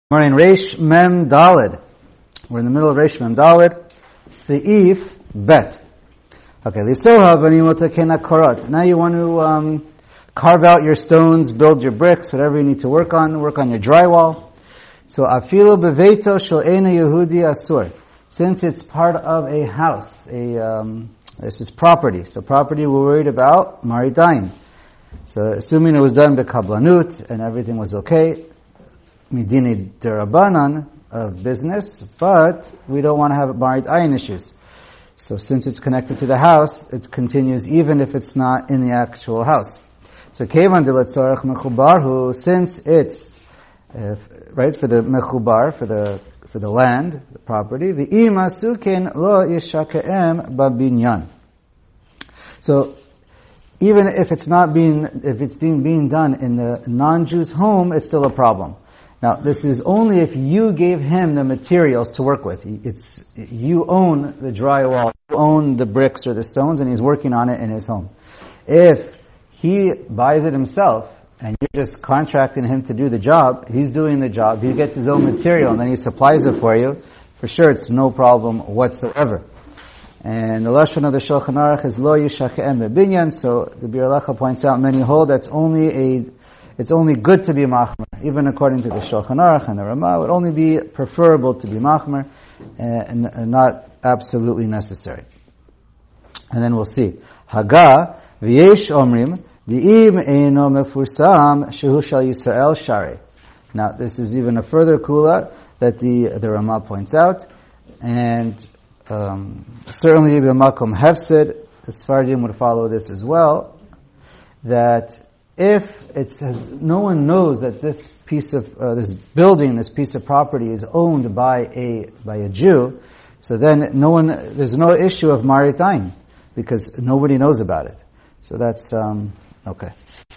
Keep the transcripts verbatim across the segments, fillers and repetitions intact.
We're in Reish Mem Daled. We're in the middle of Reish Mem Daled. Seif Bet. Okay, now you want to um, carve out your stones, build your bricks, whatever you need to work on, work on your drywall. So afilu beveito shel eina Yehudi asur. Since it's part of a house, a um, this is property. So property we're worried about maritain. So assuming it was done b'kablanut and everything was okay, midini derabanan of business, but we don't want to have marit ayin issues. So since it's connected to the house, it continues even if it's not in the actual house. So kevan de letzorach mechubarhu, since it's uh, right for the mechubar, for the for the land, the property, the ima sukin lo yishakaem babinyan. So even if it's not being if it's being being done in the non-Jew's home, it's still a problem. Now, this is only if you gave him the materials to work with. It's, you own the drywall, you own the bricks or the stones, and he's working on it in his home. If he buys it himself, and you're just contracting him to do the job, he's doing the job, he gets his own material, and then he supplies it for you, for sure it's no problem whatsoever. And the Lashon of the Shulchan Aruch is Lo Yishaka'em Bebinyan, so the Bir Halacha points out many hold that's only a It's only good to be machmer, even according to the Shulchan Aruch and the Ramah. It would only be preferable to be machmer, and, and not absolutely necessary. And then we'll see. Haga v'yesh omrim di'im eino mefursam shehu shal Yisrael shari. Now, this is even a further kula that the the Ramah points out, and um, certainly b'makom hefsid, the Sfardim would follow this as well, that if it's no one knows that this piece of uh, this building, this piece of property is owned by a by a Jew, so then no one there's no issue of maritain because nobody knows about it. So that's um, okay.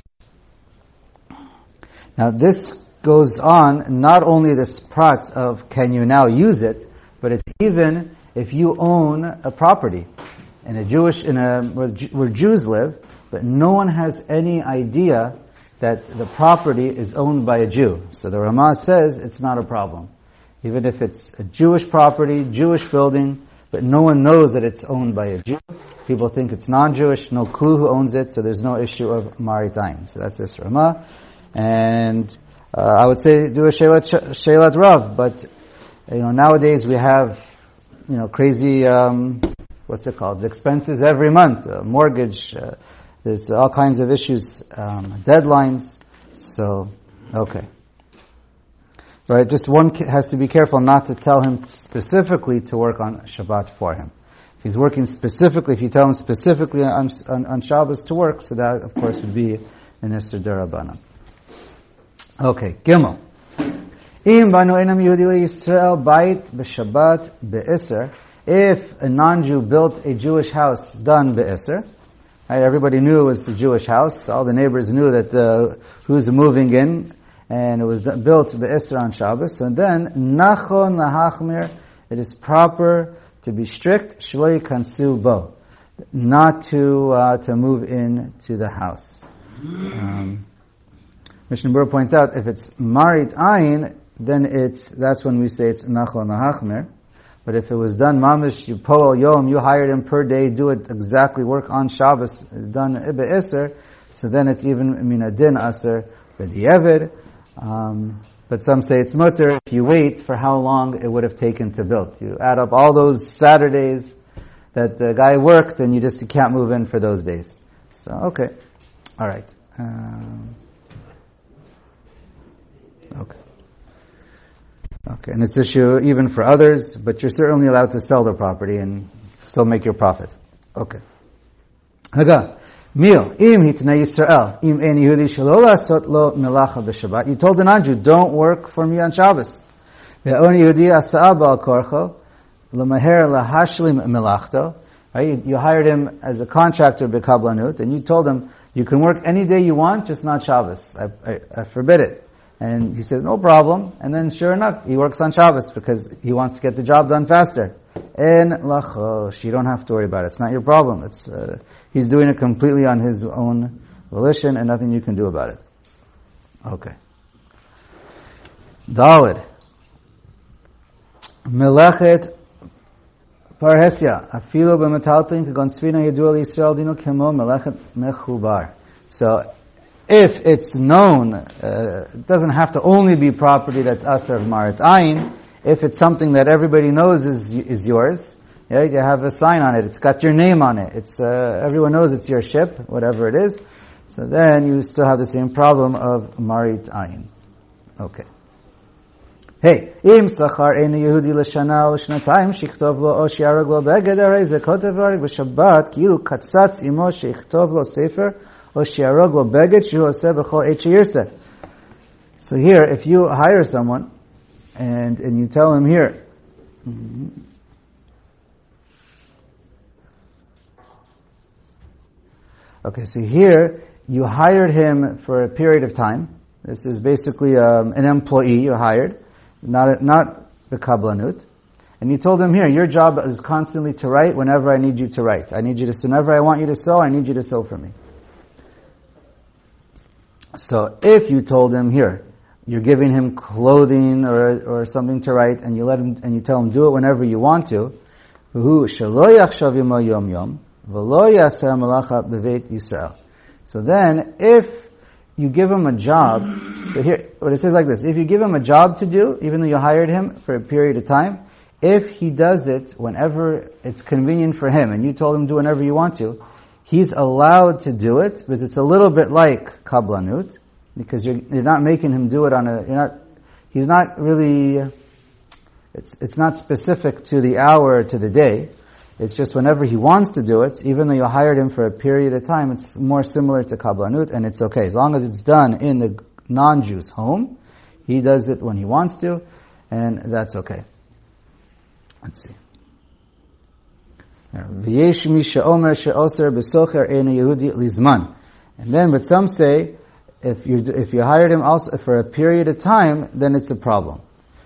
Now this goes on not only this prat of can you now use it, but it's even if you own a property in a Jewish in a where, where Jews live. But no one has any idea that the property is owned by a Jew. So the Ramah says it's not a problem. Even if it's a Jewish property, Jewish building, but no one knows that it's owned by a Jew. People think it's non-Jewish, no clue who owns it, so there's no issue of maritain. So that's this Ramah. And uh, I would say do a Shelat, Shelat Rav, but you know nowadays we have you know crazy, um, what's it called, expenses every month, uh, mortgage, uh, there's all kinds of issues, um, deadlines. So, okay. Right, just one has to be careful not to tell him specifically to work on Shabbat for him. If he's working specifically, if you tell him specifically on, on, on Shabbos to work, so that, of course, would be an Isser D'Rabbanan. Okay, Gimel. Im banu enam Yehudi Yisrael bait b'Shabbat be'Isser. If a non-Jew built a Jewish house done be'Isser, right, everybody knew it was the Jewish house. All the neighbors knew that uh, who's moving in, and it was built be'Isser on Shabbos. And then nachon lahachmir, it is proper to be strict, shlo yikansu bo, not to uh, to move in to the house. Um, Mishnah Berurah points out if it's marit ayin, then it's that's when we say it's nachon lahachmir. But if it was done mamish, you poel yom, you hired him per day, do it exactly, work on Shabbos, done be'Isser, so then it's even min adin aser b'di'evid. Um, but some say it's mutter if you wait for how long it would have taken to build. You add up all those Saturdays that the guy worked, and you just you can't move in for those days. So okay, all right. Um, okay. Okay, and it's issue even for others, but you're certainly allowed to sell the property and still make your profit. Okay. Haga. Mil, im hitna Yisrael, im en Yehudi shelo lasot lo melacha b'Shabbat. You told the non-Jew, don't work for me on Shabbos. Ve'on Yehudi asa'a ba'al korcho, l'maher lahashlim melachto. Right? You hired him as a contractor b'kablanut, and you told him, you can work any day you want, just not Shabbos. I, I, I forbid it. And he says, no problem. And then sure enough, he works on Shabbos because he wants to get the job done faster. En lachosh. You don't have to worry about it. It's not your problem. It's, uh, he's doing it completely on his own volition and nothing you can do about it. Okay. Daled. Melechet parhesia. Afilo b'metaltin kagon tzvina yedua l'Yisrael dino kemo melechet mechubar. So, if it's known, uh, it doesn't have to only be property that's asar marit ayin. If it's something that everybody knows is is yours, yeah, you have a sign on it. It's got your name on it. It's uh, everyone knows it's your ship, whatever it is. So then you still have the same problem of marit ayin. Okay. Hey, im sachar ein Yehudi l'shana o l'shnatayim shichtov lo o shi'arag lo beged arei ze kotev areg v'shabbat kilu katzatz imo shichtov lo sefer o shi'arag lo beged shehu oseh b'chol eit sheyirseh. So here, if you hire someone and and you tell him here, mm-hmm. Okay, so here you hired him for a period of time. This is basically um, an employee you hired. Not not the kablanut, and you told him here, your job is constantly to write whenever I need you to write. I need you to, whenever I want you to sew, I need you to sew for me. So if you told him here, you're giving him clothing or or something to write, and you let him and you tell him do it whenever you want to, hu shelo yachshav imo yom yom v'lo yaseh malacha b'veit Yisrael. So then, if you give him a job, so here, what it says like this, if you give him a job to do, even though you hired him for a period of time, if he does it whenever it's convenient for him, and you told him do whenever you want to, he's allowed to do it, because it's a little bit like kablanut, because you're, you're not making him do it on a, you're not, he's not really, it's, it's not specific to the hour or to the day. It's just whenever he wants to do it, even though you hired him for a period of time, it's more similar to kablanut, and it's okay. As long as it's done in the non-Jew's home, he does it when he wants to, and that's okay. Let's see. And then, but some say, if you if you hired him also for a period of time, then it's a problem.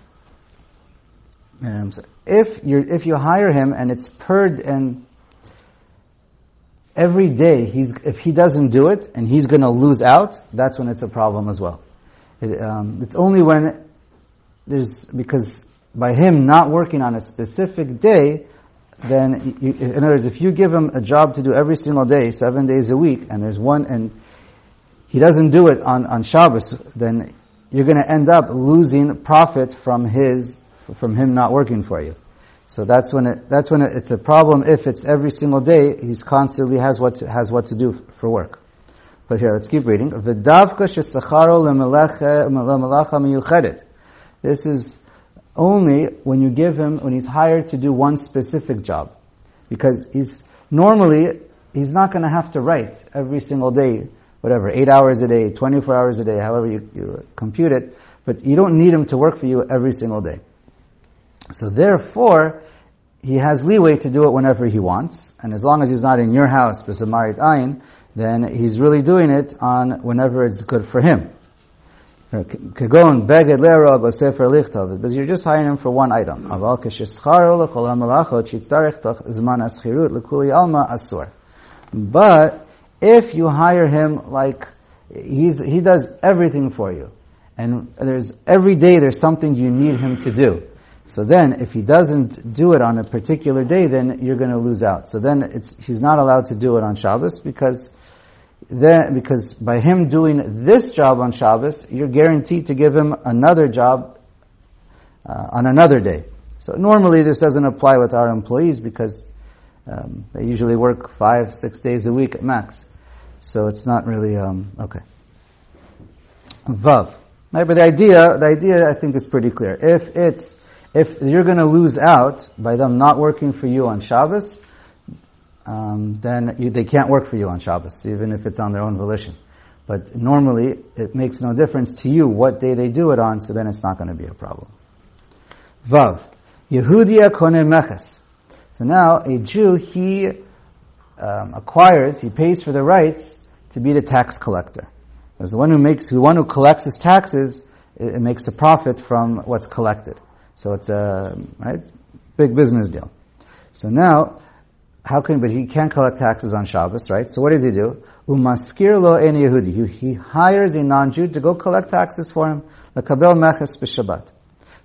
Um, so if you if you hire him and it's per and every day he's if he doesn't do it and he's going to lose out, that's when it's a problem as well. It, um, it's only when there's because by him not working on a specific day, then you, in other words, if you give him a job to do every single day, seven days a week, and there's one and he doesn't do it on on Shabbos, then you're going to end up losing profit from his. from him not working for you. So that's when it, that's when it, it's a problem if it's every single day, he's constantly has what to, has what to do for work. But here, let's keep reading. V'davka shesacharo lemelacha miyuchedet. This is only when you give him, when he's hired to do one specific job. Because he's, normally, he's not going to have to write every single day, whatever, eight hours a day, twenty-four hours a day, however you, you compute it, but you don't need him to work for you every single day. So therefore, he has leeway to do it whenever he wants, and as long as he's not in your house, b'samarit ayin, then he's really doing it on whenever it's good for him. Kagon beged le'rog or sefer lichtov, because you're just hiring him for one item. Aval k'shescharo l'chol ha'malachot shitzarech toch zman haschirut l'kuli alma asur. But if you hire him like he's he does everything for you, and there's every day there's something you need him to do. So then, if he doesn't do it on a particular day, then you're going to lose out. So then, it's he's not allowed to do it on Shabbos because then because by him doing this job on Shabbos, you're guaranteed to give him another job uh, on another day. So normally, this doesn't apply with our employees because um, they usually work five, six days a week at max. So it's not really um, okay. Vav. Right, but the idea, the idea, I think, is pretty clear. If it's If you're going to lose out by them not working for you on Shabbos, um, then you, they can't work for you on Shabbos, even if it's on their own volition. But normally, it makes no difference to you what day they do it on, so then it's not going to be a problem. Vav. Yehudia kone meches. So now, a Jew, he um, acquires, he pays for the rights to be the tax collector. As the one who makes, the one who collects his taxes, it, it makes a profit from what's collected. So it's a, right, big business deal. So now, how can, but he can't collect taxes on Shabbos, right? So what does he do? Umaskir lo en Yehudi. He hires a non-Jew to go collect taxes for him. Lekabel meches b'Shabbat.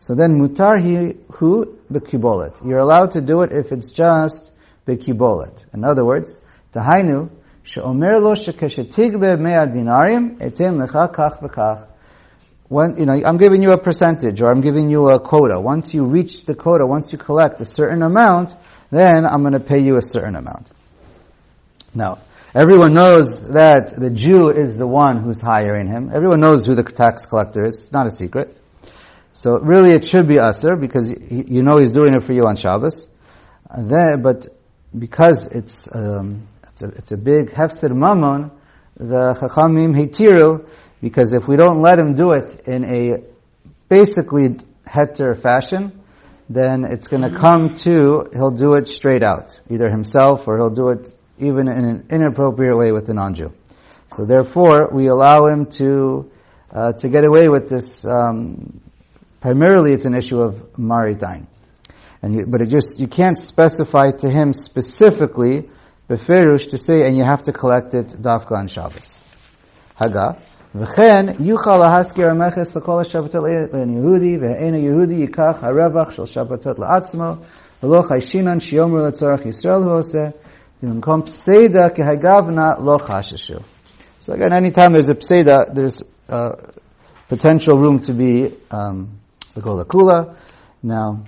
So then mutar hi hu b'kibolet. You're allowed to do it if it's just b'kibolet. In other words, tahainu she'omer lo shekeshetigbe mea dinarim etem lecha kach v'kach. When, you know, I'm giving you a percentage, or I'm giving you a quota. Once you reach the quota, once you collect a certain amount, then I'm going to pay you a certain amount. Now, everyone knows that the Jew is the one who's hiring him. Everyone knows who the tax collector is. It's not a secret. So really it should be Aser, because you know he's doing it for you on Shabbos. And then, but because it's, um, it's, a, it's a big hefsed mammon, the Chachamim Heitiru, because if we don't let him do it in a basically heter fashion, then it's going to come to, he'll do it straight out, either himself or he'll do it even in an inappropriate way with the non-Jew. So therefore, we allow him to uh, to get away with this. Um, primarily, it's an issue of maritain, and you, but it just you can't specify to him specifically beferush to say, and you have to collect it dafka on Shabbos. Haga. V'chen yuchal lahaskir hameches l'kol hashabbatot le'Yehudi ve'eino Yehudi yikach harevach shel shabbatot la'atzmo v'lo chayshinan shiyomer letzorach Yisrael hu'oseh v'mkom pseida kehagavna lo chasheshu. So again, anytime there's a pseida, there's uh, potential room to be um, l'kol kula. Now,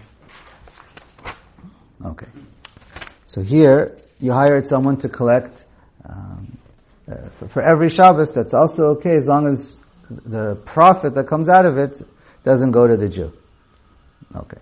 okay. So here you hired someone to collect. Um, Uh, for, for every Shabbos, that's also okay as long as the profit that comes out of it doesn't go to the Jew. Okay.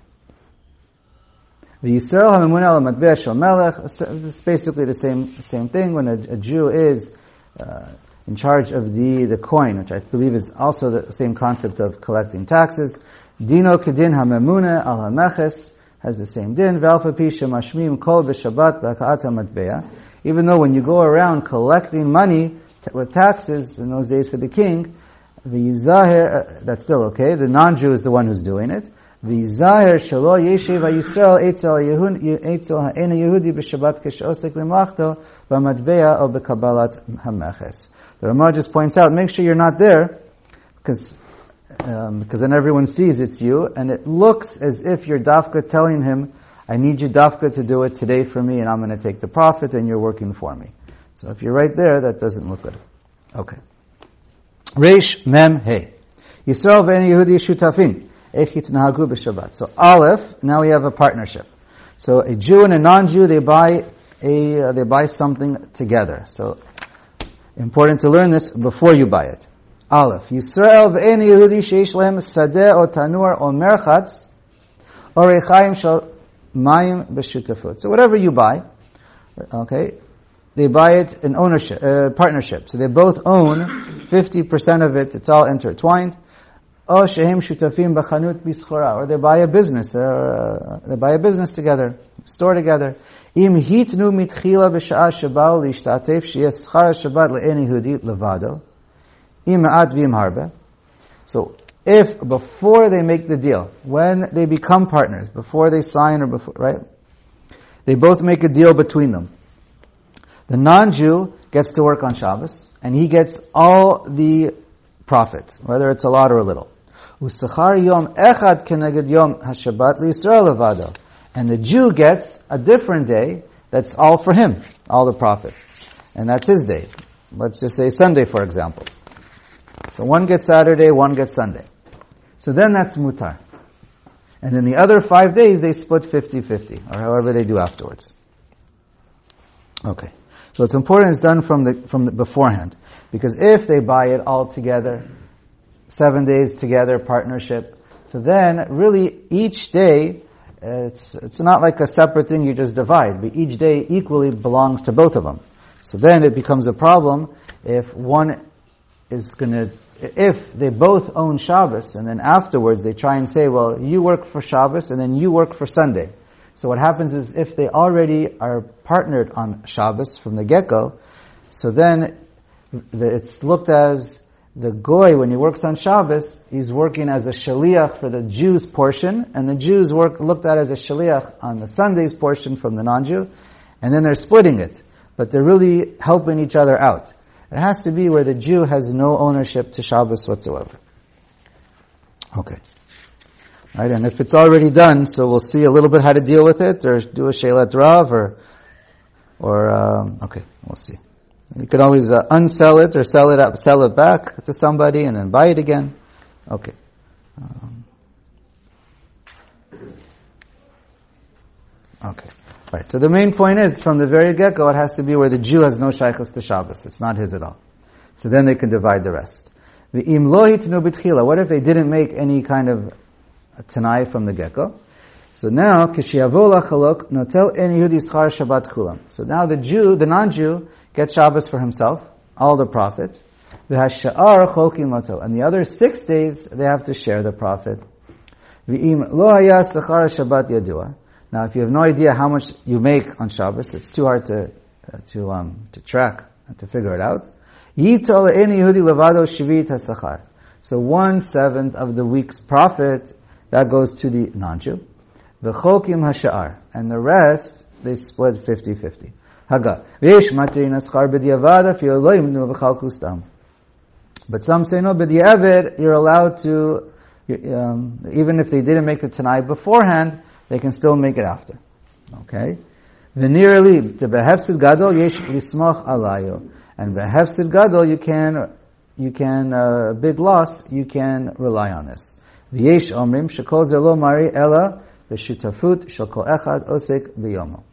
The Yisrael HaMemuneh al Matbeh Shel Melech, it's basically the same same thing. When a, a Jew is uh, in charge of the, the coin, which I believe is also the same concept of collecting taxes, Dino Kedin HaMemuneh al HaMeches has the same din. V'alfa pi shemashmim kol b'Shabbat b'Haka'at HaMatbeh. Even though when you go around collecting money t- with taxes in those days for the king, the Zahir, uh, that's still okay, the non-Jew is the one who's doing it. The Zahir shelo yeshiv ha'Yisrael eitzel ha'ena Yehudi b'Shabbat k'she'osek l'mlachto b'matbea o b'kabalat ha'meches. The Ramah just points out, make sure you're not there, because um, because then everyone sees it's you, and it looks as if you're dafka telling him, I need you dafka to do it today for me, and I'm going to take the profit, and you're working for me. So if you're right there, that doesn't look good. Okay. Reish Mem Hey. Yisrael ve'en Yehudi shutafin. Ech yitnahagu b'Shabbat. So Aleph, now we have a partnership. So a Jew and a non-Jew, they buy a, uh, they buy something together. So important to learn this before you buy it. Aleph. Yisrael ve'en Yehudi sheish lehem sadeh o tanur o merchatz o rechaim shal Mayim b'shutafut. So whatever you buy, okay, they buy it in ownership, uh, partnership. So they both own fifty percent of it. It's all intertwined. O shehem shutafim b'chanut b'schora. Or they buy a business. Uh, they buy a business together, store together. Im hitnu mitchila b'sha'a shabal l'ishtatef sheyes schar Shabbat le'en Yehudi levado. Im ma'at v'im harbe. So if before they make the deal, when they become partners, before they sign or before, right? They both make a deal between them. The non-Jew gets to work on Shabbos, and he gets all the profit, whether it's a lot or a little. Usachar yom echad keneged yom hashabbat liYisrael levado. And the Jew gets a different day that's all for him, all the profit. And that's his day. Let's just say Sunday, for example. So one gets Saturday, one gets Sunday. So then that's mutar. And then the other five days, they split fifty-fifty, or however they do afterwards. Okay. So it's important it's done from the, from the beforehand. Because if they buy it all together, seven days together, partnership, so then really each day, it's, it's not like a separate thing you just divide, but each day equally belongs to both of them. So then it becomes a problem if one is going to, if they both own Shabbos, and then afterwards they try and say, well, you work for Shabbos, and then you work for Sunday. So what happens is, if they already are partnered on Shabbos from the get-go, so then it's looked as the goy, when he works on Shabbos, he's working as a shaliach for the Jews' portion, and the Jews work looked at as a shaliach on the Sunday's portion from the non-Jew, and then they're splitting it. But they're really helping each other out. It has to be where the Jew has no ownership to Shabbos whatsoever. Okay. Right? And if it's already done, so we'll see a little bit how to deal with it, or do a Shelat Rav, or, or, um, okay, we'll see. You can always uh, unsell it or sell it up, sell it back to somebody and then buy it again. Okay. Um, okay. Right. So the main point is, from the very get-go, it has to be where the Jew has no shaykhus to Shabbos. It's not his at all. So then they can divide the rest. The im lo hitnu b'tchila. What if they didn't make any kind of tanai from the get-go? So now, kishiyavo lachalok notel en Yehudi schar Shabbat kulam. So now the Jew, the non-Jew, gets Shabbos for himself, all the profit. V'hasha'ar cholkin loto. And the other six days, they have to share the profit. V'im lo haya schar Shabbat yadua. Now, if you have no idea how much you make on Shabbos, it's too hard to uh, to um to track and to figure it out. Yitol en Yehudi levado shivit hasachar. So one seventh of the week's profit that goes to the non-Jew. V'cholkim hasha'ar, and the rest they split fifty-fifty. Haga. V'yesh matrina schar b'diavad if you lo yimnu v'chalku stam. But some say no, b'diavad you're allowed to, um, even if they didn't make the tanai beforehand, they can still make it after. Okay? V'nirali the behefsid gadol yesh lismoch alayo, and behefsid gadol you can you can uh, big loss you can rely on this. V'yesh omrim shekol ze lo mari ela v'shutafut shel kol echad osek b'yomo.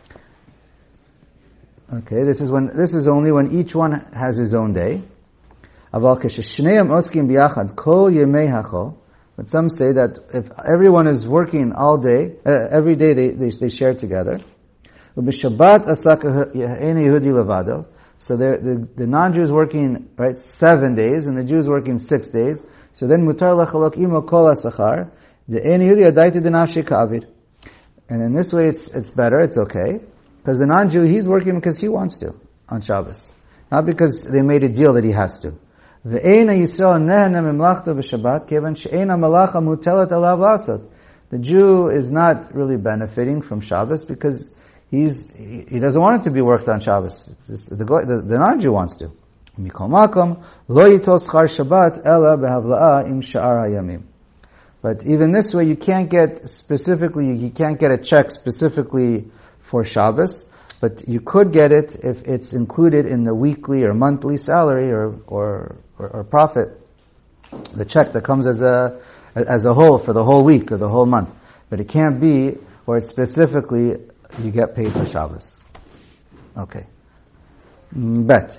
Okay, this is when this is only when each one has his own day. Aval kesheshneim oskim biyachad kol yemei hachol. But some say that if everyone is working all day, uh, every day they, they they share together. U'b'shabbat asak eni Yehudi levado. So the the non-Jew is working right seven days, and the Jew is working six days. So then mutar lachalok imo kol asachar. The eni Yehudi adaita denafshi ka'avid. And in this way, it's it's better. It's okay. Because the non-Jew, he's working because he wants to on Shabbos. Not because they made a deal that he has to. The Jew is not really benefiting from Shabbos because he's he doesn't want it to be worked on Shabbos. It's just, the, the, the non-Jew wants to. But even this way, you can't get specifically, you can't get a check specifically for Shabbos, but you could get it if it's included in the weekly or monthly salary or or, or, or profit, the check that comes as a as a whole for the whole week or the whole month. But it can't be where it's specifically you get paid for Shabbos. Okay. Bet.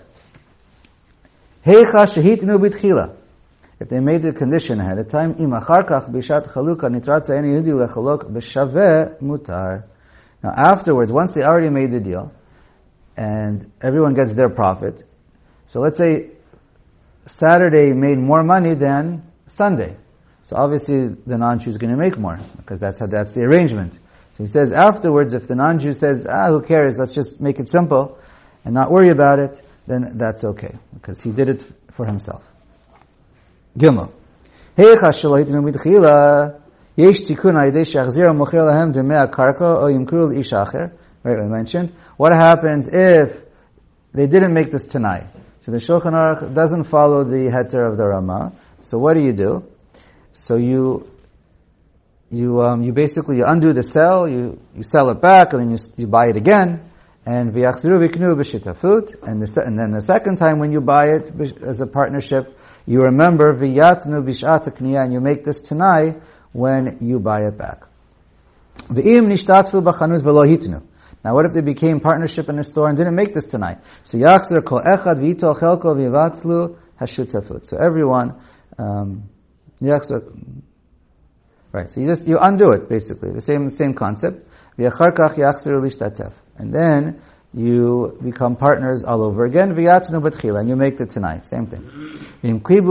Heicha shehitnu b'tchila. If they made the condition ahead of time, im achar kach b'shat chaluka nitratza eni Yehudi lechalok b'shaveh mutar. Now afterwards, once they already made the deal, and everyone gets their profit, so let's say Saturday made more money than Sunday. So obviously the non-Jew is going to make more, because that's how, that's the arrangement. So he says afterwards, if the non-Jew says, ah, who cares, let's just make it simple, and not worry about it, then that's okay, because he did it for himself. Gimel. Heicha shelo hitnu b'tchila. Yesh tikun al yedei she'achzir ha'mocher lahem demei ha'karka o yimkru l''ish acher. Right, we mentioned. What happens if they didn't make this tanai? So the Shulchan Aruch doesn't follow the heter of the Rama. So what do you do? So you you um, you basically you undo the sell, you you sell it back, and then you you buy it again. And v'yachziru v'knu b'shitafut. And the and then the second time when you buy it as a partnership, you remember v'yatnu b'shat ha'kniyah, and you make this tanai when you buy it back. V'im nishtatfu b'chanut v'lo hitnu. Now what if they became partnership in the store and didn't make this tonight? So yachzer kol echad v'yitol chelko v'yivatlu hashutafut. So everyone, um, yachzer, right, so you just, you undo it basically, the same, same concept. V'yachar kach yachzer lishtatef. And then you become partners all over again, v'yatnu b'tchila, and you make the tonight, same thing. You accepted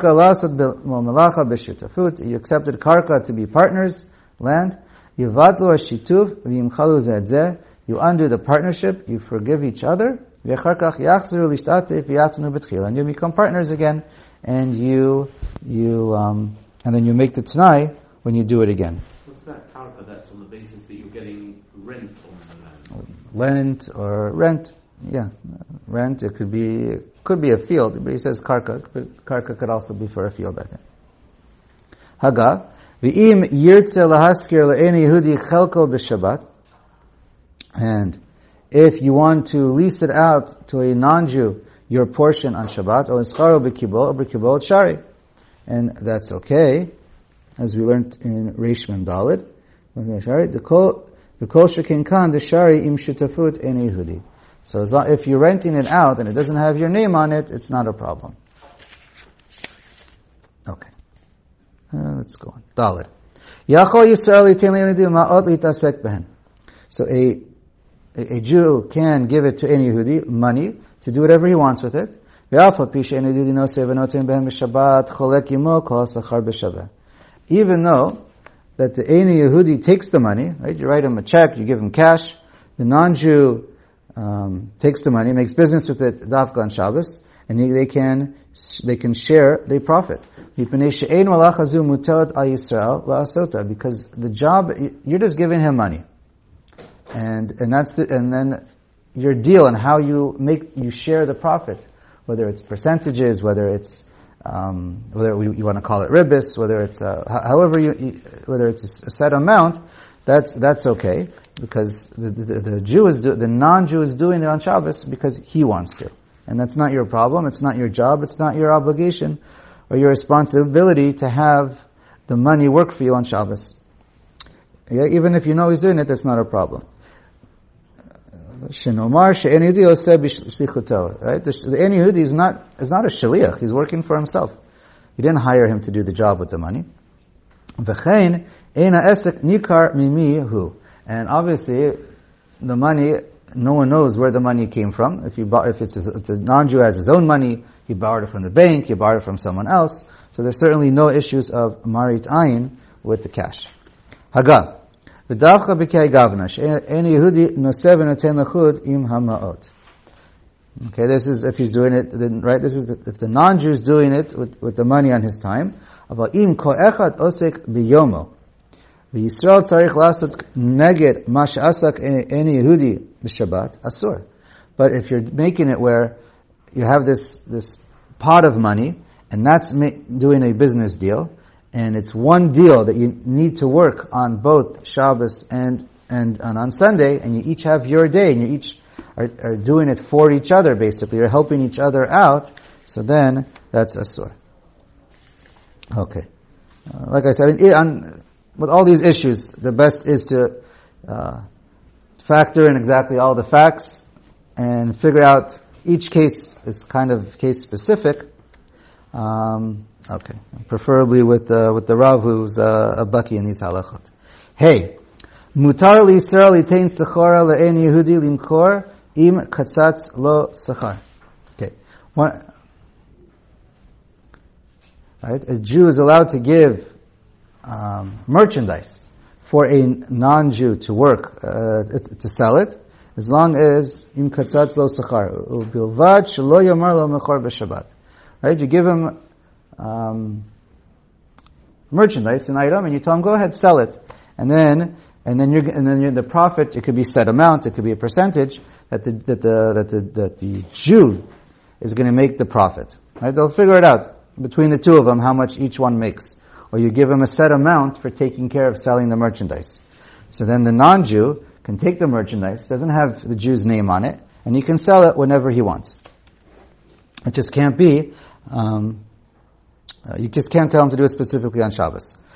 karka to be partners, land. You undo the partnership, you forgive each other, and you become partners again, and you, you, um, and then you make the tanai when you do it again. What's that karka? That's on the basis that you're getting rent on the land. Lent or rent, yeah, rent. It could be could be a field, but he says karka. But karka could also be for a field, I think. Haga V'im yirtze lahaskir le'eni Yehudi chelko b'Shabbat. And if you want to lease it out to a non-Jew, your portion on Shabbat, or ischaro b'kibol, or b'kibol shari. And that's okay, as we learned in Reish Mem Daled. The kol shekin kan the shari im shutafut en Yehudi. So as long, if you're renting it out and it doesn't have your name on it, it's not a problem. Okay. Uh, let's go on. Daled. Yachol Yisrael yitin le'Yehudi ma'ot litasek behen. So a, a a Jew can give it to any Yehudi, money, to do whatever he wants with it. Even though that the Ein Yehudi takes the money, right? You write him a check, you give him cash. The non-Jew um, takes the money, makes business with it, dafka on Shabbos, and they, they can they can share the profit. Because the job, you're just giving him money, and and that's the, and then your deal and how you make you share the profit, whether it's percentages, whether it's um, whether we, you want to call it ribbis, whether it's uh, however you whether it's a set amount, that's that's okay, because the the, the Jew is do, the non-Jew is doing it on Shabbos because he wants to, and that's not your problem. It's not your job. It's not your obligation or your responsibility to have the money work for you on Shabbos. Yeah, even if you know he's doing it, that's not a problem. Shenomar she'en Yehudi oseh b'shlichuto. Right? The, the Ein Yehudi is not is not a shaliach. He's working for himself. You didn't hire him to do the job with the money. V'chein ein ha'esek nikar mimi hu. And obviously, the money, no one knows where the money came from. If you bought, if it's his, if the non-Jew has his own money, he borrowed it from the bank, he borrowed it from someone else. So there's certainly no issues of marit ayin with the cash. Haga. V'davcha b'kei gavna, she'en Yehudi noseh v'noten lechud im ha'ma'ot. Okay, this is if he's doing it, then, right, this is the, if the non-Jew is doing it with, with the money on his time. Aval im ko echad osek b'yomo. V'Yisrael tzarich lasot neged ma she'asak en Yehudi b'Shabbat, asur. But if you're making it where you have this, this pot of money, and that's ma- doing a business deal, and it's one deal that you need to work on both Shabbos and, and, and on Sunday, and you each have your day, and you each are, are doing it for each other, basically. You're helping each other out, so then that's asur. Okay. Uh, like I said, on, with all these issues, the best is to uh, factor in exactly all the facts and figure out each case is kind of case specific. Um, okay, preferably with uh, with the Rav who's uh, a baki in these halachot. Hey, mutar li Yisrael yitain sechora le'en Yehudi limkor im katzatz lo sechar. Okay, one, right? A Jew is allowed to give um, merchandise for a non-Jew to work uh, to sell it, as long as im katzatz lo sechar ubilvad shelo yomar lo mechor b'Shabbat. Right? You give him um, merchandise, an item, and you tell him, "Go ahead, sell it." And then, and then, you're, and then you're, the profit. It could be set amount. It could be a percentage that the that the that the, that the Jew is going to make the profit. Right? They'll figure it out between the two of them how much each one makes. Or you give him a set amount for taking care of selling the merchandise. So then the non-Jew can take the merchandise, doesn't have the Jew's name on it, and he can sell it whenever he wants. It just can't be, um, uh, you just can't tell him to do it specifically on Shabbos.